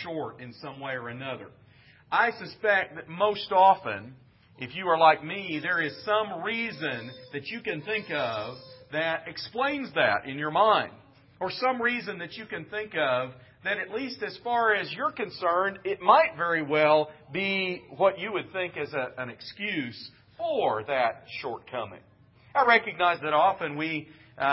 short in some way or another. I suspect that most often, if you are like me, there is some reason that you can think of that explains that in your mind. Or some reason that you can think of that, at least as far as you're concerned, it might very well be what you would think as an excuse for that shortcoming. I recognize that often we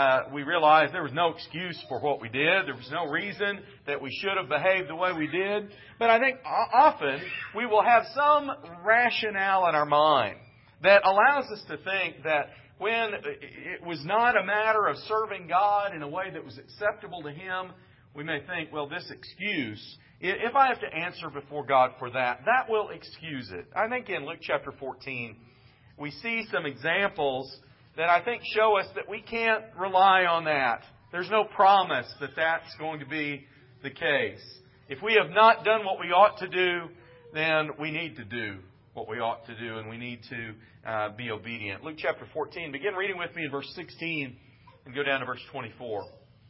realize there was no excuse for what we did. There was no reason that we should have behaved the way we did. But I think often we will have some rationale in our mind that allows us to think that when it was not a matter of serving God in a way that was acceptable to Him, we may think, well, this excuse, if I have to answer before God for that, that will excuse it. I think in Luke chapter 14, we see some examples that I think show us that we can't rely on that. There's no promise that that's going to be the case. If we have not done what we ought to do, then we need to do what we ought to do, and we need to be obedient. Luke chapter 14, begin reading with me in verse 16 and go down to verse 24.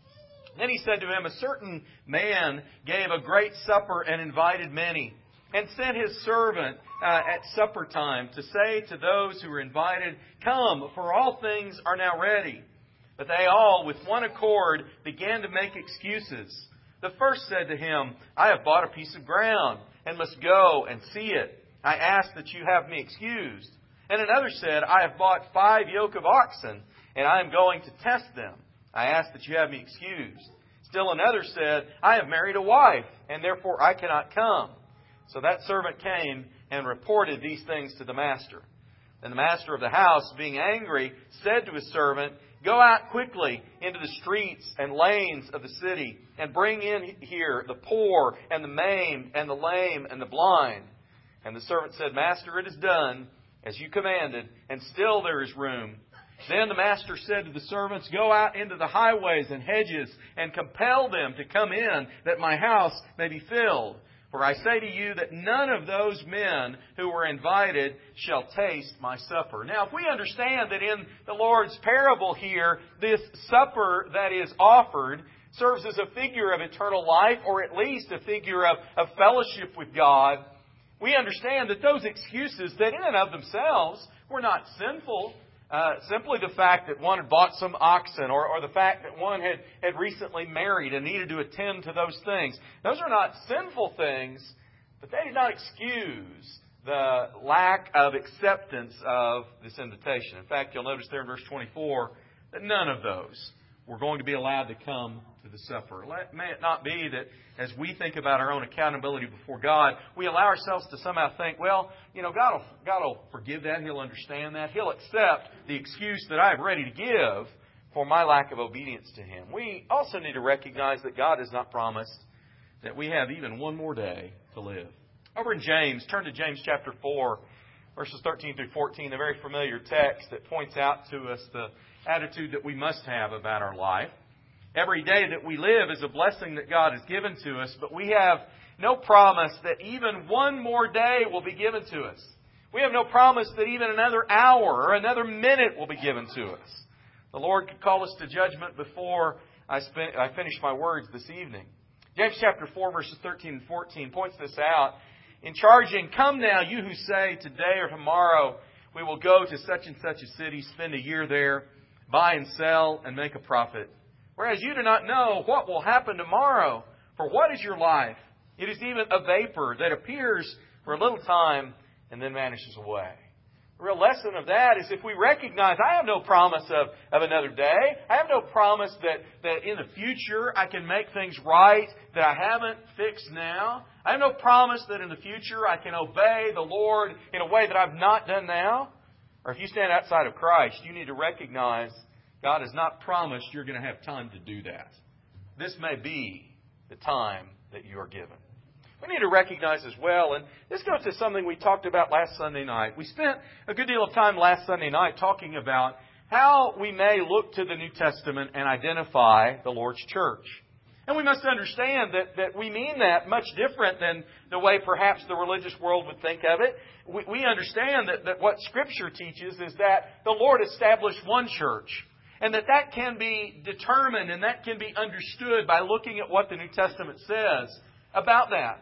Then He said to him, a certain man gave a great supper and invited many, and sent his servant at supper time to say to those who were invited, come, for all things are now ready. But they all, with one accord, began to make excuses. The first said to him, I have bought a piece of ground, and must go and see it. I ask that you have me excused. And another said, I have bought 5 yoke of oxen, and I am going to test them. I ask that you have me excused. Still another said, I have married a wife, and therefore I cannot come. So that servant came and reported these things to the master. Then the master of the house, being angry, said to his servant, go out quickly into the streets and lanes of the city, and bring in here the poor, and the maimed, and the lame, and the blind. And the servant said, Master, it is done as you commanded, and still there is room. Then the master said to the servants, go out into the highways and hedges, and compel them to come in, that my house may be filled. For I say to you that none of those men who were invited shall taste my supper. Now, if we understand that in the Lord's parable here, this supper that is offered serves as a figure of eternal life, or at least a figure of fellowship with God, we understand that those excuses that in and of themselves were not sinful. Simply the fact that one had bought some oxen, or the fact that one had recently married and needed to attend to those things. Those are not sinful things, but they did not excuse the lack of acceptance of this invitation. In fact, you'll notice there in verse 24 that none of those were going to be allowed to come to the supper. May it not be that as we think about our own accountability before God, we allow ourselves to somehow think, well, God will forgive that. He'll understand that. He'll accept the excuse that I am ready to give for my lack of obedience to Him. We also need to recognize that God has not promised that we have even one more day to live. Over in James, turn to James chapter 4, verses 13 through 14, a very familiar text that points out to us the attitude that we must have about our life. Every day that we live is a blessing that God has given to us, but we have no promise that even one more day will be given to us. We have no promise that even another hour or another minute will be given to us. The Lord could call us to judgment before I finish my words this evening. James chapter 4, verses 13 and 14 points this out in charging, come now, you who say today or tomorrow we will go to such and such a city, spend a year there, buy and sell, and make a profit. Whereas you do not know what will happen tomorrow. For what is your life? It is even a vapor that appears for a little time and then vanishes away. The real lesson of that is if we recognize I have no promise of another day. I have no promise that in the future I can make things right that I haven't fixed now. I have no promise that in the future I can obey the Lord in a way that I've not done now. Or if you stand outside of Christ, you need to recognize God has not promised you're going to have time to do that. This may be the time that you are given. We need to recognize as well, and this goes to something we talked about last Sunday night. We spent a good deal of time last Sunday night talking about how we may look to the New Testament and identify the Lord's church. And we must understand that we mean that much different than the way perhaps the religious world would think of it. We understand that what Scripture teaches is that the Lord established one church. And that can be determined and that can be understood by looking at what the New Testament says about that.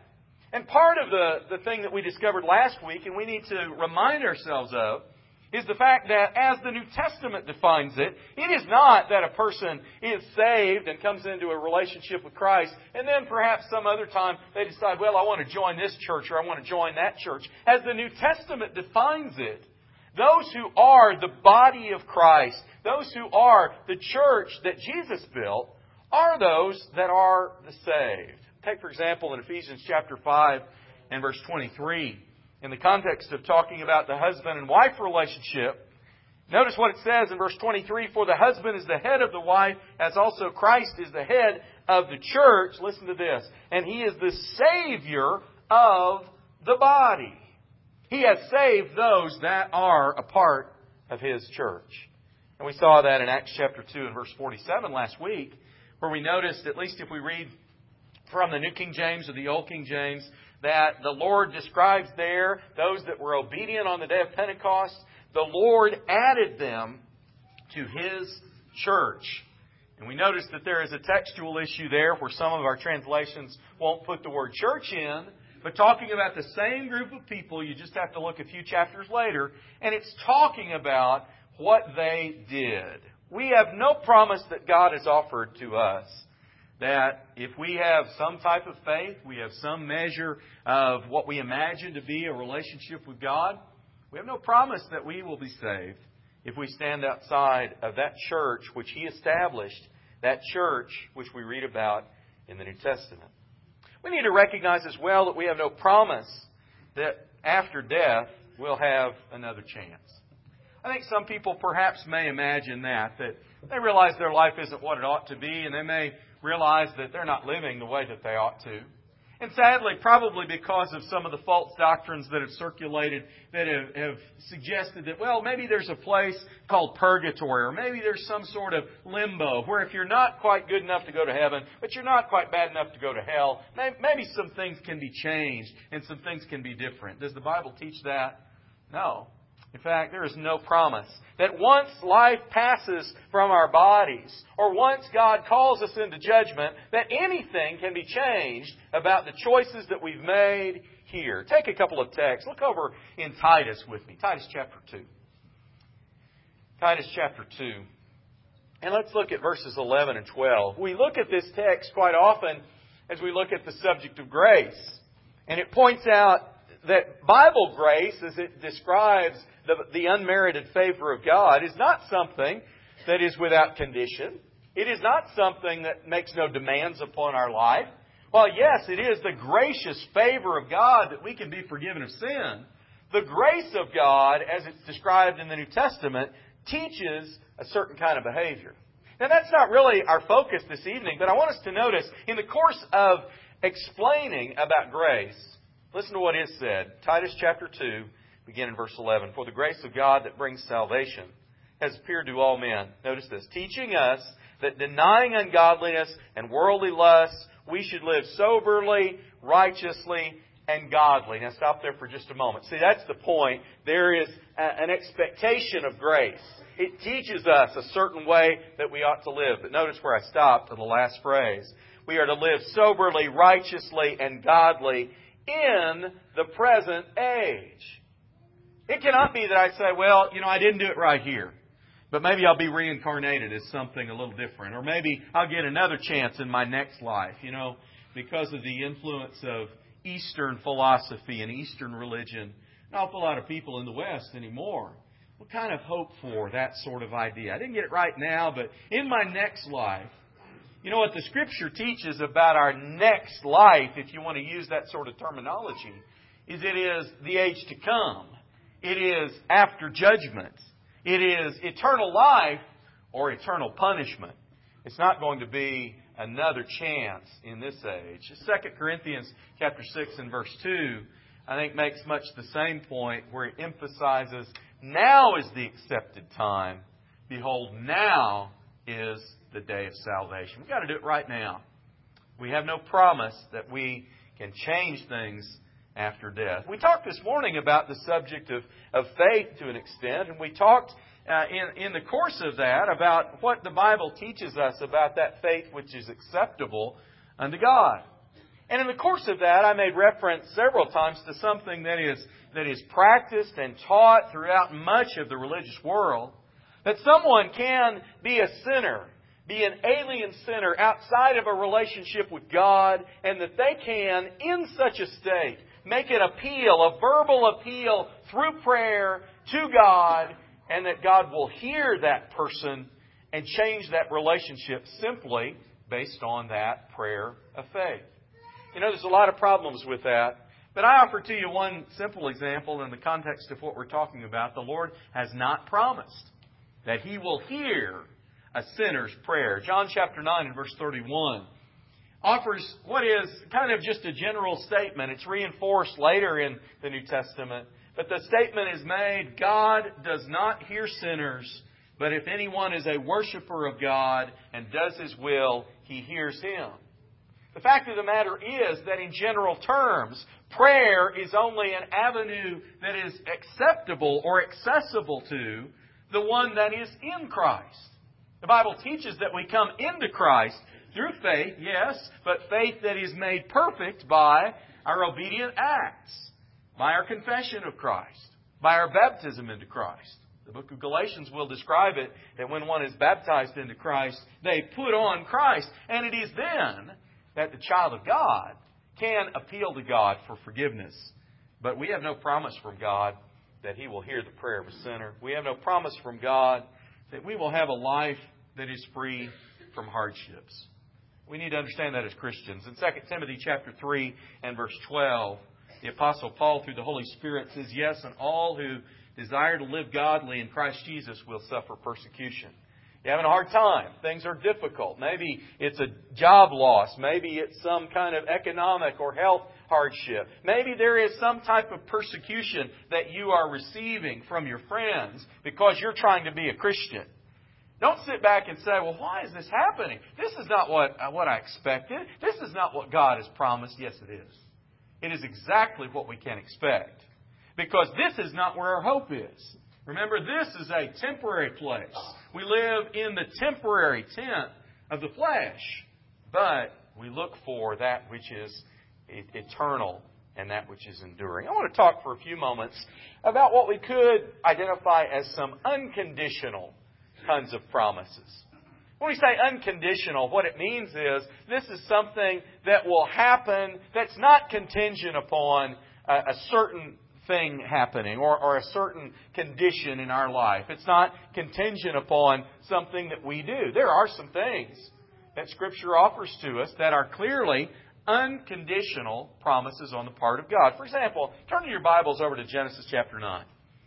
And part of the thing that we discovered last week, and we need to remind ourselves of, is the fact that as the New Testament defines it, it is not that a person is saved and comes into a relationship with Christ, and then perhaps some other time they decide, well, I want to join this church or I want to join that church. As the New Testament defines it, those who are the body of Christ, those who are the church that Jesus built, are those that are the saved. Take, for example, in Ephesians chapter 5 and verse 23, in the context of talking about the husband and wife relationship, notice what it says in verse 23, "For the husband is the head of the wife, as also Christ is the head of the church." Listen to this. "And He is the Savior of the body." He has saved those that are a part of His church. And we saw that in Acts chapter 2 and verse 47 last week, where we noticed, at least if we read from the New King James or the Old King James, that the Lord describes there those that were obedient on the day of Pentecost. The Lord added them to His church. And we notice that there is a textual issue there where some of our translations won't put the word church in. But talking about the same group of people, you just have to look a few chapters later, and it's talking about what they did. We have no promise that God has offered to us that if we have some type of faith, we have some measure of what we imagine to be a relationship with God, we have no promise that we will be saved if we stand outside of that church which He established, that church which we read about in the New Testament. We need to recognize as well that we have no promise that after death we'll have another chance. I think some people perhaps may imagine that they realize their life isn't what it ought to be, and they may realize that they're not living the way that they ought to. And sadly, probably because of some of the false doctrines that have circulated that have suggested that, well, maybe there's a place called purgatory, or maybe there's some sort of limbo where if you're not quite good enough to go to heaven, but you're not quite bad enough to go to hell, maybe some things can be changed and some things can be different. Does the Bible teach that? No. In fact, there is no promise that once life passes from our bodies, or once God calls us into judgment, that anything can be changed about the choices that we've made here. Take a couple of texts. Look over in Titus with me. Titus chapter 2. Titus chapter 2. And let's look at verses 11 and 12. We look at this text quite often as we look at the subject of grace. And it points out that Bible grace, as it describes the unmerited favor of God, is not something that is without condition. It is not something that makes no demands upon our life. While yes, it is the gracious favor of God that we can be forgiven of sin, the grace of God, as it's described in the New Testament, teaches a certain kind of behavior. Now, that's not really our focus this evening, but I want us to notice, in the course of explaining about grace, listen to what is said. Titus chapter 2, begin in verse 11. "For the grace of God that brings salvation has appeared to all men." Notice this. "Teaching us that denying ungodliness and worldly lusts, we should live soberly, righteously, and godly." Now stop there for just a moment. See, that's the point. There is an expectation of grace. It teaches us a certain way that we ought to live. But notice where I stopped in the last phrase. We are to live soberly, righteously, and godly in the present age. It cannot be that I say, well, I didn't do it right here, but maybe I'll be reincarnated as something a little different, or maybe I'll get another chance in my next life. Because of the influence of Eastern philosophy and Eastern religion, an awful lot of people in the West anymore will kind of hope for that sort of idea. I didn't get it right now, but in my next life. You know what the Scripture teaches about our next life, if you want to use that sort of terminology, is it is the age to come. It is after judgment. It is eternal life or eternal punishment. It's not going to be another chance in this age. 2 Corinthians chapter 6 and verse 2, I think, makes much the same point, where it emphasizes, "Now is the accepted time. Behold, now is the day of salvation." We've got to do it right now. We have no promise that we can change things after death. We talked this morning about the subject of faith to an extent, and we talked in the course of that about what the Bible teaches us about that faith which is acceptable unto God. And in the course of that, I made reference several times to something that is practiced and taught throughout much of the religious world, that someone can be a sinner, be an alien sinner outside of a relationship with God, and that they can, in such a state, make an appeal, a verbal appeal through prayer to God, and that God will hear that person and change that relationship simply based on that prayer of faith. You know, there's a lot of problems with that. But I offer to you one simple example in the context of what we're talking about. The Lord has not promised that He will hear a sinner's prayer. John chapter 9 and verse 31 offers what is kind of just a general statement. It's reinforced later in the New Testament. But the statement is made, God does not hear sinners, but if anyone is a worshiper of God and does His will, He hears him. The fact of the matter is that in general terms, prayer is only an avenue that is acceptable or accessible to the one that is in Christ. The Bible teaches that we come into Christ through faith, yes, but faith that is made perfect by our obedient acts, by our confession of Christ, by our baptism into Christ. The book of Galatians will describe it that when one is baptized into Christ, they put on Christ. And it is then that the child of God can appeal to God for forgiveness. But we have no promise from God that He will hear the prayer of a sinner. We have no promise from God that we will have a life that is free from hardships. We need to understand that as Christians. In 2 Timothy chapter 3 and verse 12, the Apostle Paul, through the Holy Spirit, says, yes, and all who desire to live godly in Christ Jesus will suffer persecution. You're having a hard time. Things are difficult. Maybe it's a job loss. Maybe it's some kind of economic or health hardship. Maybe there is some type of persecution that you are receiving from your friends because you're trying to be a Christian. Don't sit back and say, well, why is this happening? This is not what I expected. This is not what God has promised. Yes, it is. It is exactly what we can expect. Because this is not where our hope is. Remember, this is a temporary place. We live in the temporary tent of the flesh. But we look for that which is eternal and that which is enduring. I want to talk for a few moments about what we could identify as some unconditional kinds of promises. When we say unconditional, what it means is this is something that will happen that's not contingent upon a certain thing happening or a certain condition in our life. It's not contingent upon something that we do. There are some things that Scripture offers to us that are clearly unconditional promises on the part of God. For example, turn to your Bibles over to Genesis chapter 9.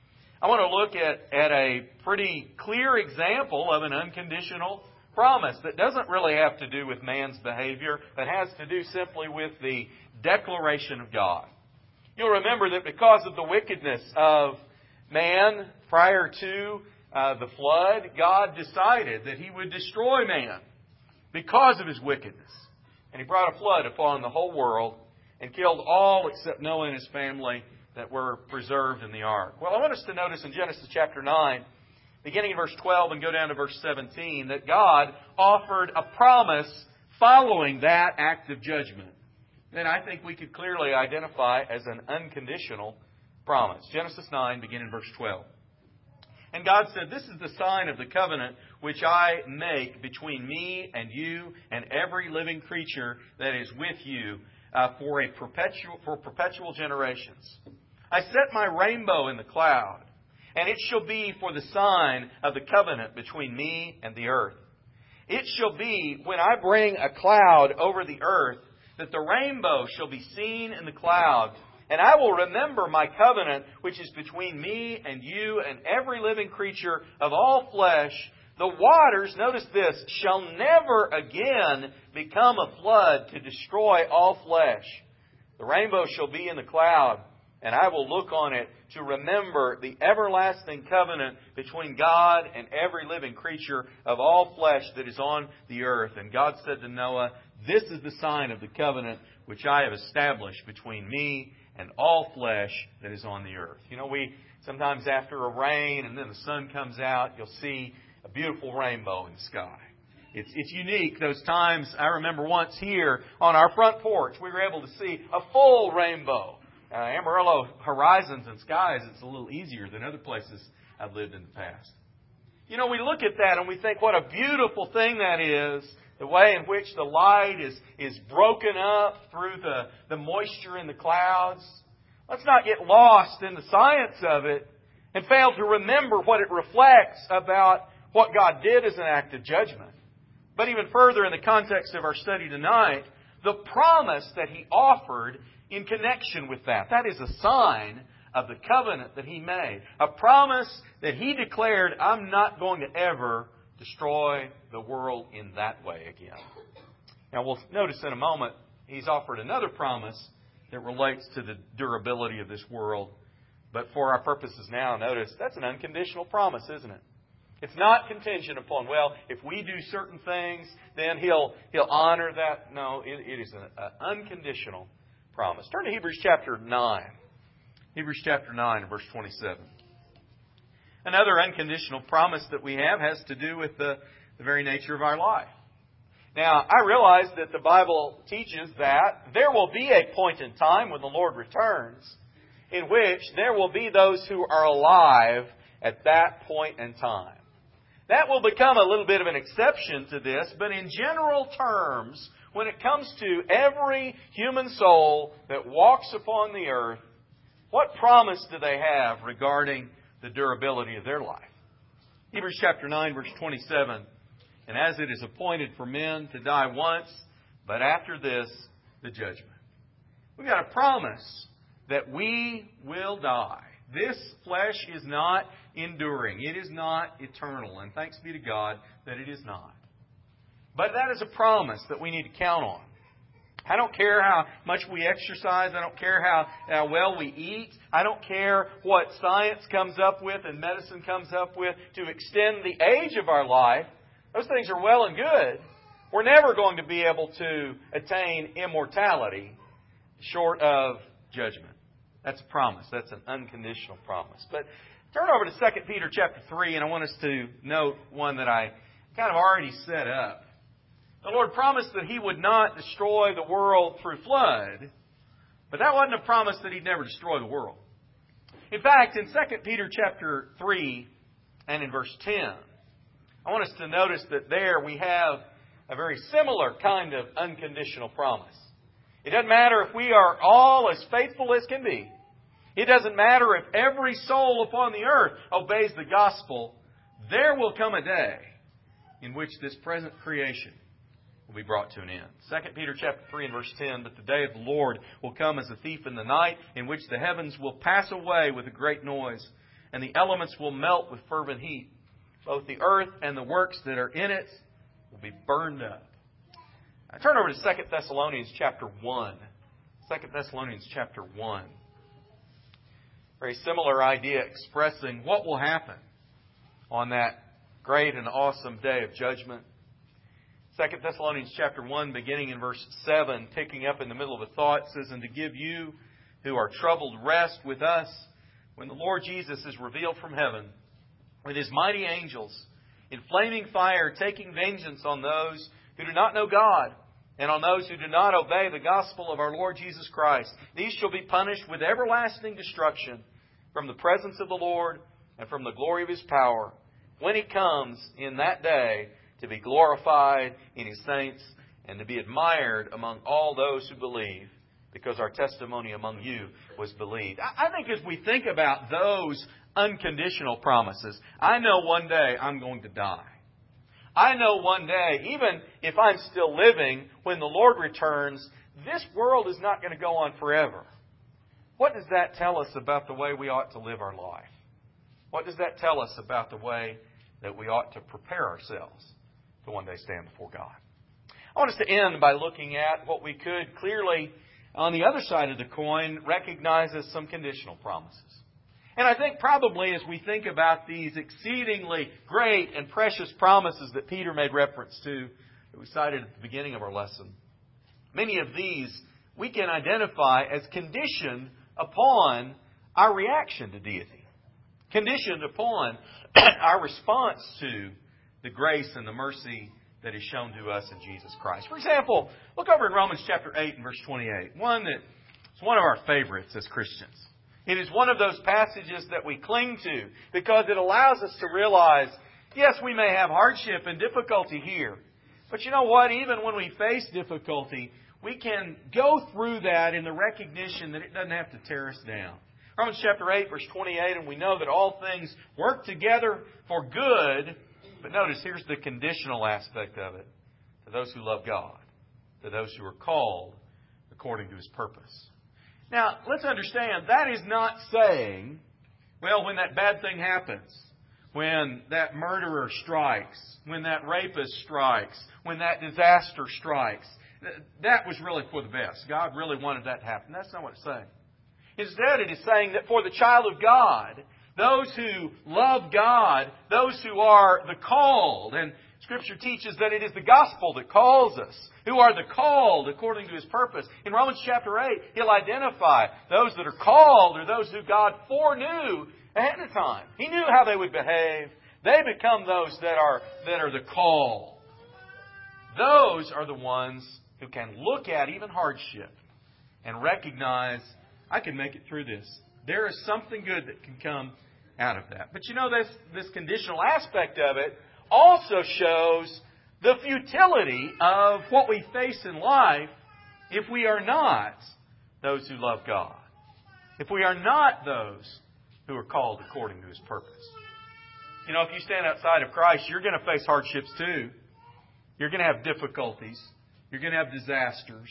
I want to look at a pretty clear example of an unconditional promise that doesn't really have to do with man's behavior, but has to do simply with the declaration of God. You'll remember that because of the wickedness of man prior to the flood, God decided that He would destroy man because of his wickedness. And He brought a flood upon the whole world and killed all except Noah and his family that were preserved in the ark. Well, I want us to notice in Genesis chapter 9, beginning in verse 12 and go down to verse 17, that God offered a promise following that act of judgment. And I think we could clearly identify as an unconditional promise. Genesis 9, beginning in verse 12. And God said, this is the sign of the covenant which I make between me and you and every living creature that is with you for perpetual generations. I set my rainbow in the cloud, and it shall be for the sign of the covenant between me and the earth. It shall be when I bring a cloud over the earth that the rainbow shall be seen in the cloud. And I will remember my covenant which is between me and you and every living creature of all flesh. The waters, notice this, shall never again become a flood to destroy all flesh. The rainbow shall be in the cloud, and I will look on it to remember the everlasting covenant between God and every living creature of all flesh that is on the earth. And God said to Noah, this is the sign of the covenant which I have established between me and all flesh that is on the earth. You know, we sometimes after a rain and then the sun comes out, you'll see a beautiful rainbow in the sky. It's unique. Those times, I remember once here on our front porch, we were able to see a full rainbow. Amarillo horizons and skies, it's a little easier than other places I've lived in the past. We look at that and we think what a beautiful thing that is. The way in which the light is broken up through the moisture in the clouds. Let's not get lost in the science of it and fail to remember what it reflects about what God did as an act of judgment. But even further in the context of our study tonight, the promise that He offered in connection with that. That is a sign of the covenant that He made. A promise that He declared, I'm not going to ever destroy the world in that way again. Now we'll notice in a moment, He's offered another promise that relates to the durability of this world. But for our purposes now, notice, that's an unconditional promise, isn't it? It's not contingent upon, well, if we do certain things, then He'll honor that. No, it is an unconditional promise. Turn to Hebrews chapter 9. Hebrews chapter 9, verse 27. Another unconditional promise that we have has to do with the very nature of our life. Now, I realize that the Bible teaches that there will be a point in time when the Lord returns in which there will be those who are alive at that point in time. That will become a little bit of an exception to this, but in general terms, when it comes to every human soul that walks upon the earth, what promise do they have regarding the durability of their life? Hebrews chapter 9, verse 27. And as it is appointed for men to die once, but after this, the judgment. We've got a promise that we will die. This flesh is not enduring. It is not eternal. And thanks be to God that it is not. But that is a promise that we need to count on. I don't care how much we exercise. I don't care how well we eat. I don't care what science comes up with and medicine comes up with to extend the age of our life. Those things are well and good. We're never going to be able to attain immortality short of judgment. That's a promise. That's an unconditional promise. But turn over to 2 Peter chapter 3, and I want us to note one that I kind of already set up. The Lord promised that He would not destroy the world through flood, but that wasn't a promise that He'd never destroy the world. In fact, in 2 Peter chapter 3 and in verse 10, I want us to notice that there we have a very similar kind of unconditional promise. It doesn't matter if we are all as faithful as can be. It doesn't matter if every soul upon the earth obeys the gospel. There will come a day in which this present creation will be brought to an end. 2 Peter chapter 3 and verse 10, But the day of the Lord will come as a thief in the night, in which the heavens will pass away with a great noise, and the elements will melt with fervent heat. Both the earth and the works that are in it will be burned up. Now turn over to 2 Thessalonians chapter 1. 2 Thessalonians chapter 1. Very similar idea expressing what will happen on that great and awesome day of judgment. 2 Thessalonians chapter 1, beginning in verse 7, picking up in the middle of a thought, says, And to give you who are troubled rest with us when the Lord Jesus is revealed from heaven with His mighty angels in flaming fire, taking vengeance on those who do not know God and on those who do not obey the gospel of our Lord Jesus Christ. These shall be punished with everlasting destruction from the presence of the Lord and from the glory of His power, when He comes in that day to be glorified in His saints and to be admired among all those who believe, because our testimony among you was believed. I think as we think about those unconditional promises, I know one day I'm going to die. I know one day, even if I'm still living, when the Lord returns, this world is not going to go on forever. What does that tell us about the way we ought to live our life? What does that tell us about the way that we ought to prepare ourselves to one day stand before God? I want us to end by looking at what we could clearly, on the other side of the coin, recognize as some conditional promises. And I think probably as we think about these exceedingly great and precious promises that Peter made reference to, that we cited at the beginning of our lesson, many of these we can identify as conditioned upon our reaction to deity, conditioned upon our response to the grace and the mercy that is shown to us in Jesus Christ. For example, look over in Romans chapter 8 and verse 28. One that is one of our favorites as Christians. It is one of those passages that we cling to because it allows us to realize, yes, we may have hardship and difficulty here. But you know what? Even when we face difficulty, we can go through that in the recognition that it doesn't have to tear us down. Romans chapter 8, verse 28, and we know that all things work together for good. But notice, here's the conditional aspect of it. To those who love God. To those who are called according to His purpose. Now, let's understand, that is not saying, well, when that bad thing happens, when that murderer strikes, when that rapist strikes, when that disaster strikes, that was really for the best. God really wanted that to happen. That's not what it's saying. Instead, it is saying that for the child of God, those who love God, those who are the called, and Scripture teaches that it is the gospel that calls us, who are the called according to His purpose. In Romans chapter 8, He'll identify those that are called or those who God foreknew ahead of time. He knew how they would behave. They become those that are the called. Those are the ones who can look at even hardship and recognize, I can make it through this. There is something good that can come out of that. But you know, this conditional aspect of it also shows the futility of what we face in life if we are not those who love God. If we are not those who are called according to His purpose. You know, if you stand outside of Christ, you're going to face hardships too. You're going to have difficulties. You're going to have disasters.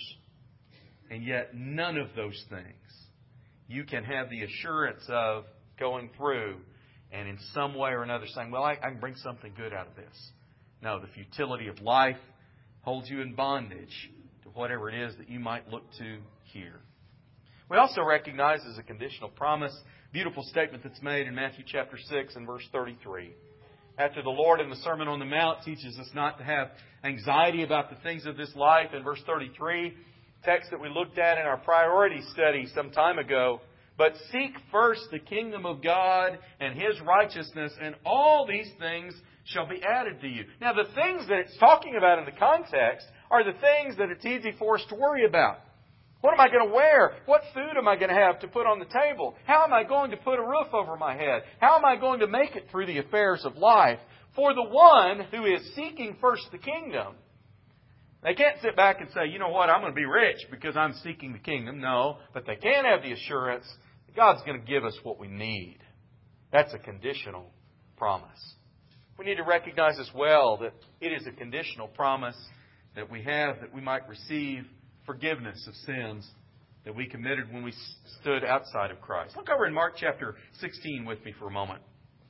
And yet none of those things you can have the assurance of going through and in some way or another saying, well, I can bring something good out of this. No, the futility of life holds you in bondage to whatever it is that you might look to here. We also recognize as a conditional promise, beautiful statement that's made in Matthew chapter 6 and verse 33. After the Lord in the Sermon on the Mount teaches us not to have anxiety about the things of this life, in verse 33, text that we looked at in our priority study some time ago, but seek first the kingdom of God and His righteousness, and all these things shall be added to you. Now, the things that it's talking about in the context are the things that it's easy for us to worry about. What am I going to wear? What food am I going to have to put on the table? How am I going to put a roof over my head? How am I going to make it through the affairs of life? For the one who is seeking first the kingdom, they can't sit back and say, you know what, I'm going to be rich because I'm seeking the kingdom. No, but they can have the assurance that God's going to give us what we need. That's a conditional promise. We need to recognize as well that it is a conditional promise that we have that we might receive forgiveness of sins that we committed when we stood outside of Christ. Look over in Mark chapter 16 with me for a moment.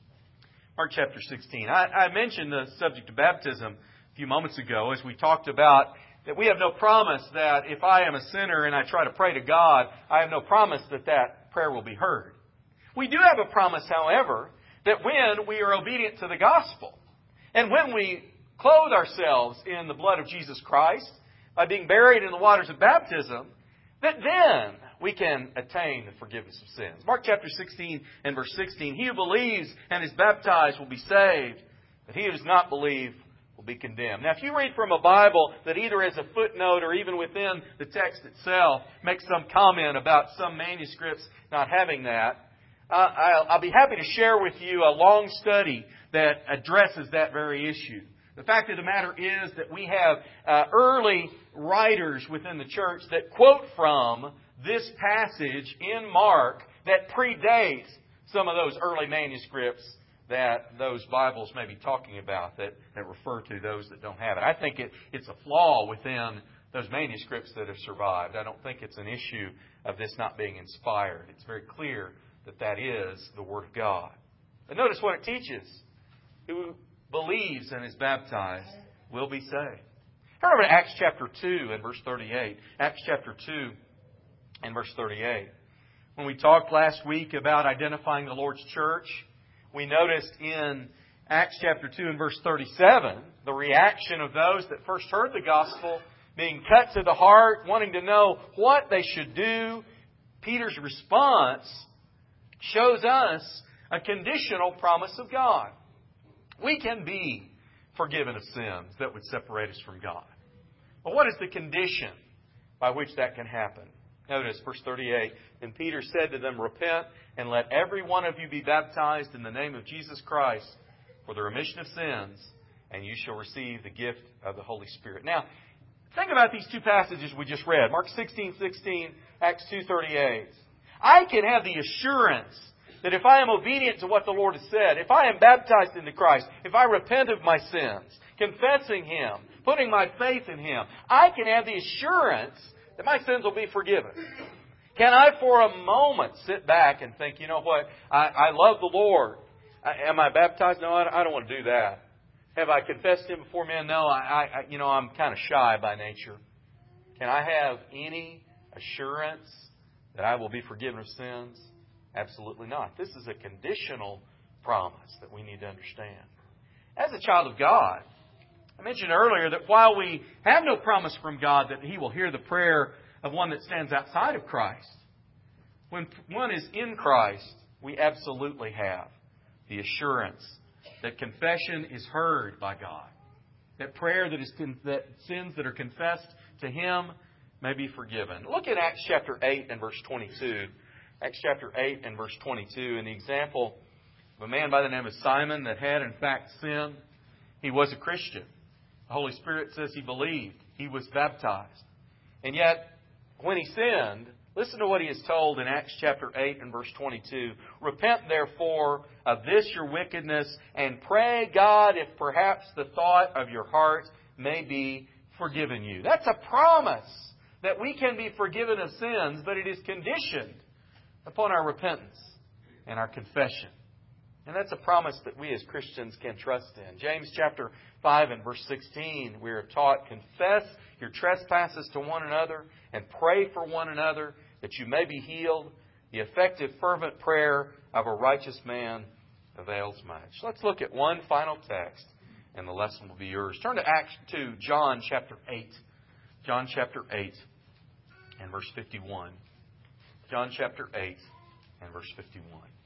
Mark chapter 16. I mentioned the subject of baptism a few moments ago as we talked about that we have no promise that if I am a sinner and I try to pray to God, I have no promise that that prayer will be heard. We do have a promise, however, that when we are obedient to the gospel and when we clothe ourselves in the blood of Jesus Christ, by being buried in the waters of baptism, that then we can attain the forgiveness of sins. Mark chapter 16 and verse 16, he who believes and is baptized will be saved, but he who does not believe will be condemned. Now, if you read from a Bible that either as a footnote or even within the text itself makes some comment about some manuscripts not having that, I'll be happy to share with you a long study that addresses that very issue. The fact of the matter is that we have early writers within the church that quote from this passage in Mark that predates some of those early manuscripts that those Bibles may be talking about that refer to those that don't have it. I think it's a flaw within those manuscripts that have survived. I don't think it's an issue of this not being inspired. It's very clear that that is the Word of God. But notice what it teaches. Who believes and is baptized will be saved. Turn over to Acts chapter 2 and verse 38. Acts chapter 2 and verse 38. When we talked last week about identifying the Lord's church, we noticed in Acts chapter 2 and verse 37 the reaction of those that first heard the gospel, being cut to the heart, wanting to know what they should do. Peter's response shows us a conditional promise of God. We can be forgiven of sins that would separate us from God. But what is the condition by which that can happen? Notice verse 38. Then Peter said to them, Repent, and let every one of you be baptized in the name of Jesus Christ for the remission of sins, and you shall receive the gift of the Holy Spirit. Now, think about these two passages we just read. Mark 16:16, Acts 2:38. I can have the assurance that if I am obedient to what the Lord has said, if I am baptized into Christ, if I repent of my sins, confessing Him, putting my faith in Him, I can have the assurance that my sins will be forgiven. Can I for a moment sit back and think, you know what, I love the Lord. Am I baptized? No, I don't want to do that. Have I confessed Him before men? No, I'm kind of shy by nature. Can I have any assurance that I will be forgiven of sins? Absolutely not. This is a conditional promise that we need to understand. As a child of God, I mentioned earlier that while we have no promise from God that He will hear the prayer of one that stands outside of Christ, when one is in Christ, we absolutely have the assurance that confession is heard by God. That that sins that are confessed to Him may be forgiven. Look at Acts chapter 8 and verse 22. Acts chapter 8 and verse 22. In the example of a man by the name of Simon that had in fact sinned. He was a Christian. The Holy Spirit says he believed. He was baptized. And yet, when he sinned, listen to what he is told in Acts chapter 8 and verse 22. Repent therefore of this your wickedness, and pray God if perhaps the thought of your heart may be forgiven you. That's a promise that we can be forgiven of sins, but it is conditioned upon our repentance and our confession. And that's a promise that we as Christians can trust in. James chapter 5 and verse 16, we are taught, confess your trespasses to one another and pray for one another that you may be healed. The effective, fervent prayer of a righteous man avails much. Let's look at one final text, and the lesson will be yours. Turn to John chapter 8. John chapter 8 and verse 51. John chapter 8 and verse 51.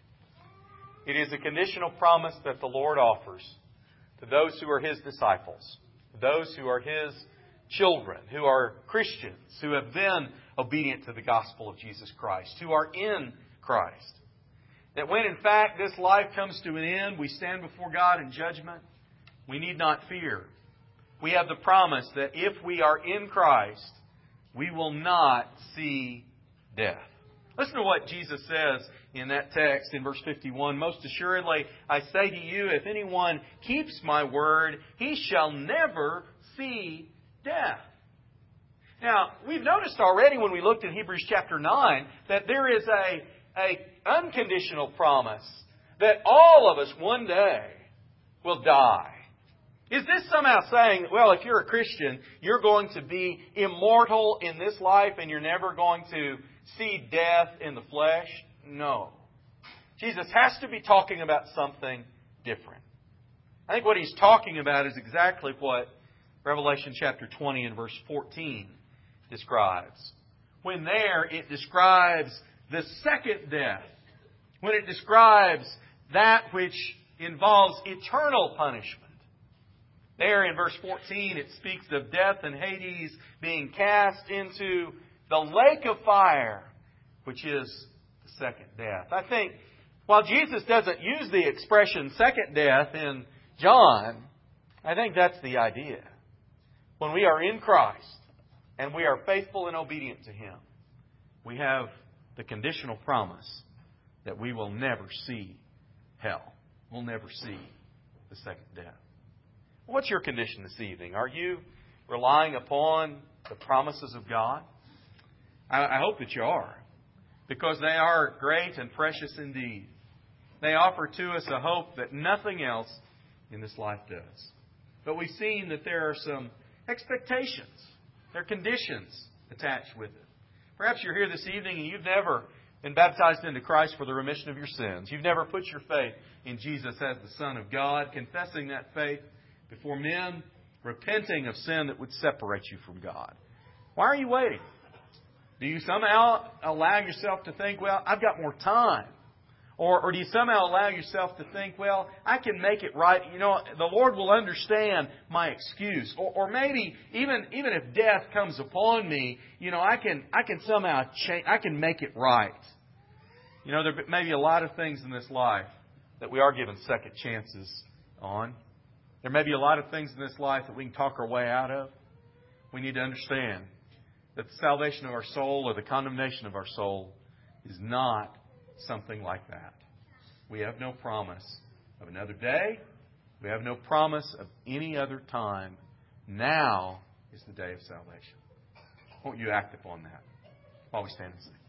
It is a conditional promise that the Lord offers to those who are His disciples, those who are His children, who are Christians, who have been obedient to the gospel of Jesus Christ, who are in Christ. That when in fact this life comes to an end, we stand before God in judgment, we need not fear. We have the promise that if we are in Christ, we will not see death. Listen to what Jesus says in that text in verse 51. Most assuredly, I say to you, if anyone keeps my word, he shall never see death. Now, we've noticed already when we looked in Hebrews chapter 9 that there is a unconditional promise that all of us one day will die. Is this somehow saying, well, if you're a Christian, you're going to be immortal in this life and you're never going to see death in the flesh? No. Jesus has to be talking about something different. I think what He's talking about is exactly what Revelation chapter 20 and verse 14 describes. When there it describes the second death. When it describes that which involves eternal punishment. There in verse 14 it speaks of death and Hades being cast into the lake of fire, which is the second death. I think while Jesus doesn't use the expression second death in John, I think that's the idea. When we are in Christ and we are faithful and obedient to Him, we have the conditional promise that we will never see hell. We'll never see the second death. What's your condition this evening? Are you relying upon the promises of God? I hope that you are, because they are great and precious indeed. They offer to us a hope that nothing else in this life does. But we've seen that there are some expectations. There are conditions attached with it. Perhaps you're here this evening and you've never been baptized into Christ for the remission of your sins. You've never put your faith in Jesus as the Son of God, confessing that faith before men, repenting of sin that would separate you from God. Why are you waiting? Do you somehow allow yourself to think, well, I've got more time? Or do you somehow allow yourself to think, well, I can make it right. You know, the Lord will understand my excuse. Or maybe even if death comes upon me, you know, I can somehow change. I can make it right. You know, there may be a lot of things in this life that we are given second chances on. There may be a lot of things in this life that we can talk our way out of. We need to understand that the salvation of our soul or the condemnation of our soul is not something like that. We have no promise of another day. We have no promise of any other time. Now is the day of salvation. Won't you act upon that while we stand and sing?